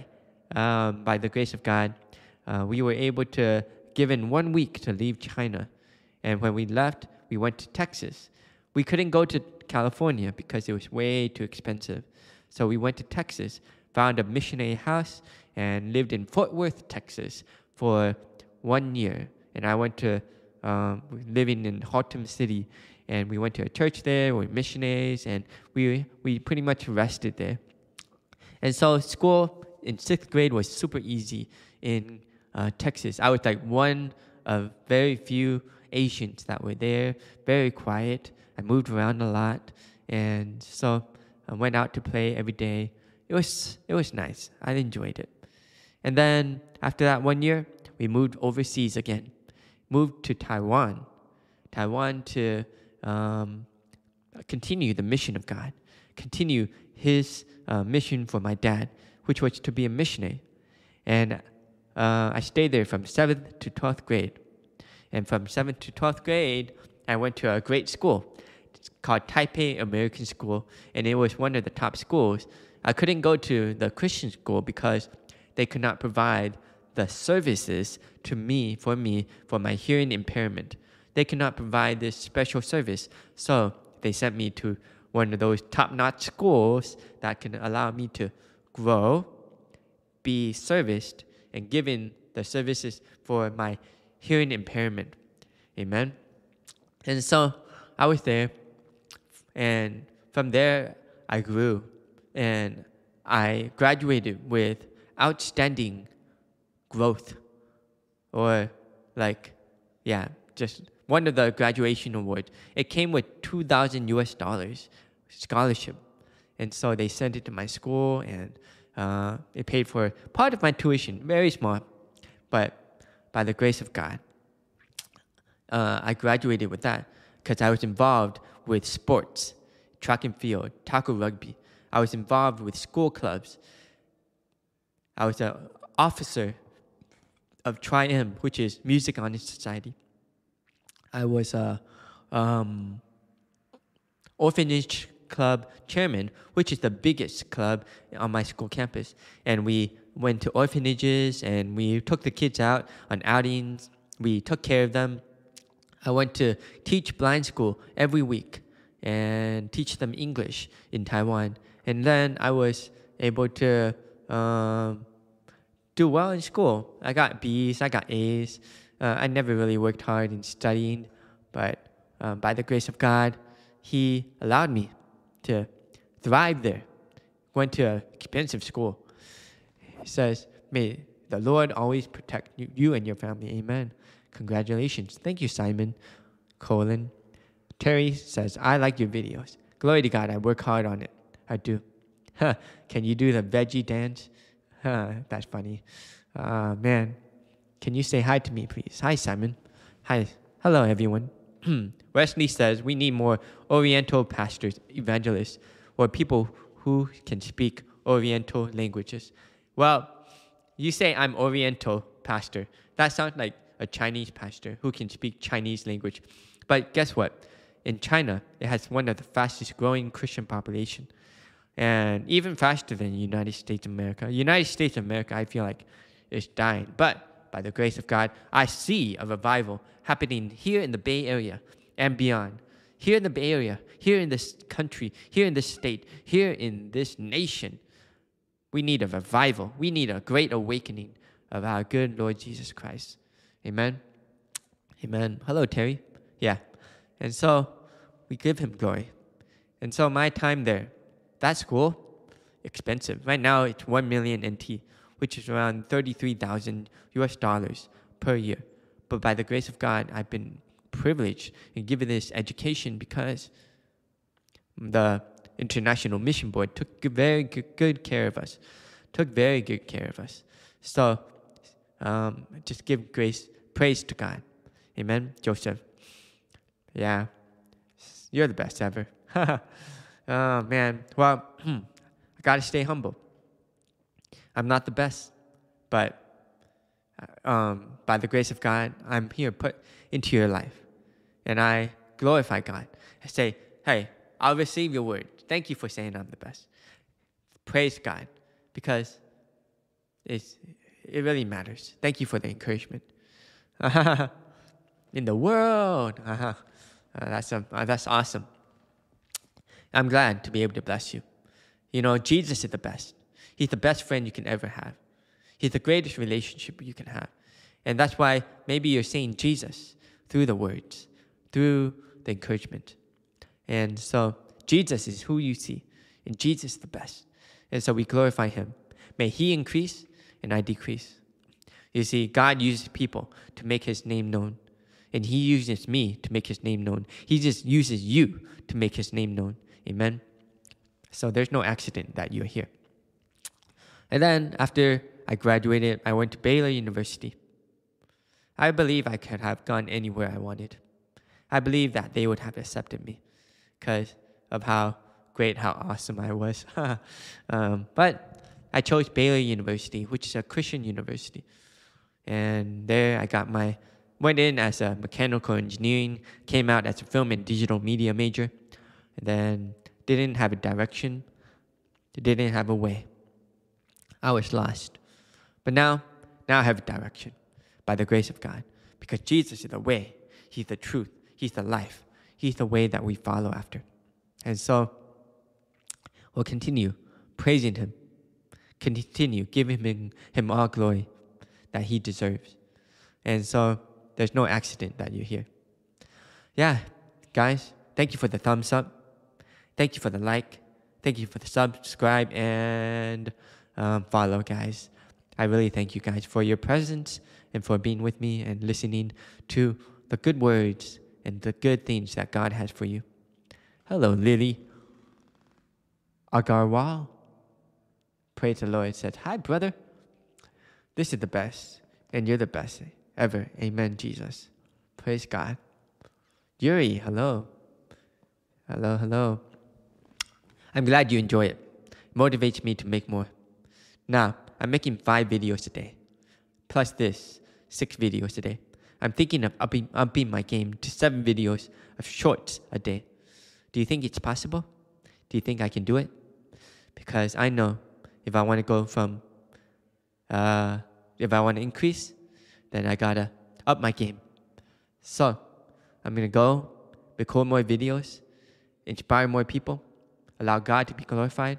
um, by the grace of God, uh, we were able to, given one week to leave China. And when we left, we went to Texas. We couldn't go to California because it was way too expensive. So we went to Texas, found a missionary house, and lived in Fort Worth, Texas for one year. And I went to um, living in Haltom City, and we went to a church there with missionaries, and we we pretty much rested there. And so school in sixth grade was super easy in uh, Texas. I was like one of very few Asians that were there, very quiet. I moved around a lot, and so I went out to play every day. It was it was nice. I enjoyed it. And then after that one year, we moved overseas again. Moved to Taiwan. Taiwan to um, continue the mission of God. Continue His uh, mission for my dad, which was to be a missionary. And uh, I stayed there from seventh to twelfth grade. And from seventh to twelfth grade, I went to a great school. It's called Taipei American School, and it was one of the top schools. I couldn't go to the Christian school because they could not provide the services to me, for me, for my hearing impairment. They could not provide this special service. So they sent me to one of those top-notch schools that can allow me to grow, be serviced, and given the services for my hearing impairment. Amen. And so I was there, and from there I grew, and I graduated with outstanding growth, or like, yeah, just one of the graduation awards. It came with two thousand U S dollars scholarship, and so they sent it to my school, and uh, it paid for part of my tuition, very small, but by the grace of God, uh, I graduated with that because I was involved with sports, track and field, tackle rugby. I was involved with school clubs. I was an officer of Tri M, which is Music Honor Society. I was a um, orphanage club chairman, which is the biggest club on my school campus. And we went to orphanages, and we took the kids out on outings. We took care of them. I went to teach blind school every week and teach them English in Taiwan. And then I was able to um, do well in school. I got B's, I got A's. Uh, I never really worked hard in studying, but um, by the grace of God, He allowed me to thrive there. Went to an expensive school. He says, may the Lord always protect you, you and your family. Amen. Congratulations. Thank you, Simon. Colin. Terry says, I like your videos. Glory to God, I work hard on it. I do. Huh. Can you do the veggie dance? Huh. That's funny. Uh, man. Can you say hi to me, please? Hi, Simon. Hi. Hello, everyone. Wesley says we need more Oriental pastors, evangelists, or people who can speak Oriental languages. Well, you say I'm Oriental pastor. That sounds like a Chinese pastor who can speak Chinese language. But guess what? In China, it has one of the fastest growing Christian population. And even faster than the United States of America. United States of America, I feel like, is dying. But by the grace of God, I see a revival happening here in the Bay Area and beyond. Here in the Bay Area, here in this country, here in this state, here in this nation. We need a revival. We need a great awakening of our good Lord Jesus Christ. Amen? Amen. Hello, Terry. Yeah. And so, we give him glory. And so, my time there, that school, expensive. Right now, it's one million N T, which is around thirty-three thousand U S dollars per year. But by the grace of God, I've been privileged in giving this education because the International Mission Board took very good, good care of us. Took very good care of us. So, um, just give grace, praise to God. Amen, Joseph. Yeah, you're the best ever. Oh, man. Well, I got to stay humble. I'm not the best, but um, by the grace of God, I'm here put into your life. And I glorify God. I say, hey, I'll receive your word. Thank you for saying I'm the best. Praise God, because it's, it really matters. Thank you for the encouragement. In the world. Uh-huh. Uh, that's, um, uh, that's awesome. I'm glad to be able to bless you. You know, Jesus is the best. He's the best friend you can ever have. He's the greatest relationship you can have. And that's why maybe you're seeing Jesus through the words, through the encouragement. And so Jesus is who you see. And Jesus is the best. And so we glorify him. May he increase and I decrease. You see, God uses people to make his name known. And he uses me to make his name known. He just uses you to make his name known. Amen? So there's no accident that you're here. And then after I graduated, I went to Baylor University. I believe I could have gone anywhere I wanted. I believe that they would have accepted me because of how great, how awesome I was. um, but I chose Baylor University, which is a Christian university. And there I got my, went in as a mechanical engineering, came out as a film and digital media major, and then didn't have a direction, didn't have a way. I was lost. But now, now I have a direction by the grace of God, because Jesus is the way, he's the truth, he's the life, he's the way that we follow after. And so, we'll continue praising him, continue giving him, him all glory that he deserves. And so, there's no accident that you're here. Yeah, guys, thank you for the thumbs up. Thank you for the like. Thank you for the subscribe and um, follow, guys. I really thank you guys for your presence and for being with me and listening to the good words and the good things that God has for you. Hello, Lily Agarwal. Praise the Lord. Says, hi, brother. This is the best, and you're the best ever. Amen, Jesus. Praise God. Yuri, hello. Hello, hello. I'm glad you enjoy it. It motivates me to make more. Now, I'm making five videos a day. Plus this, six videos a day. I'm thinking of upping, upping my game to seven videos of shorts a day. Do you think it's possible? Do you think I can do it? Because I know if I want to go from, uh, if I want to increase, then I gotta up my game. So, I'm gonna go, record more videos, inspire more people, allow God to be glorified,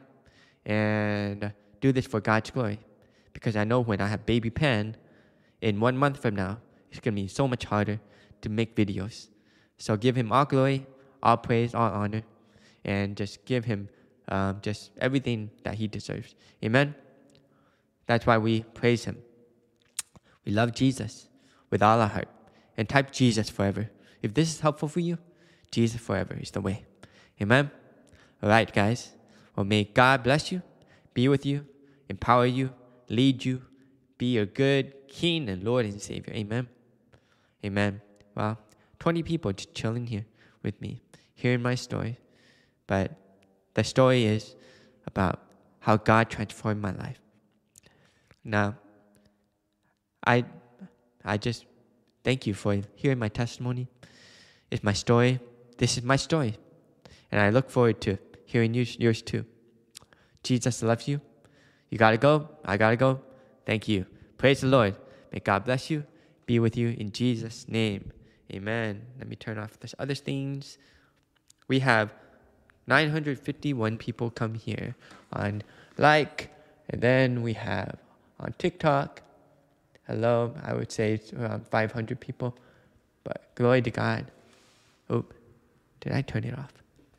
and do this for God's glory. Because I know when I have baby Pan, in one month from now, it's going to be so much harder to make videos. So give him all glory, all praise, all honor, and just give him um, just everything that he deserves. Amen? That's why we praise him. We love Jesus with all our heart. And type Jesus forever. If this is helpful for you, Jesus forever is the way. Amen? All right, guys. Well, may God bless you, be with you, empower you, lead you, be your good King and Lord and Savior. Amen. Amen. Well, twenty people just chilling here with me, hearing my story. But the story is about how God transformed my life. Now, I I just thank you for hearing my testimony. It's my story. This is my story. And I look forward to hearing yours, yours too. Jesus loves you. You gotta go. I gotta go. Thank you. Praise the Lord. May God bless you. Be with you in Jesus' name. Amen. Let me turn off this other things. We have nine hundred fifty-one people come here on like. And then we have on TikTok. Hello. I would say it's around five hundred people. But glory to God. Oh, did I turn it off?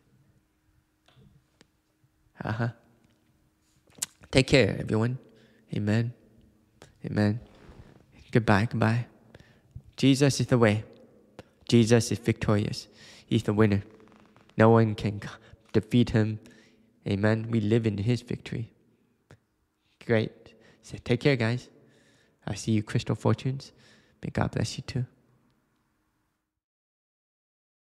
Uh-huh. Take care, everyone. Amen. Amen. Goodbye, goodbye. Jesus is the way. Jesus is victorious. He's the winner. No one can defeat him. Amen. We live in his victory. Great. So take care, guys. I see you, Crystal Fortunes. May God bless you too.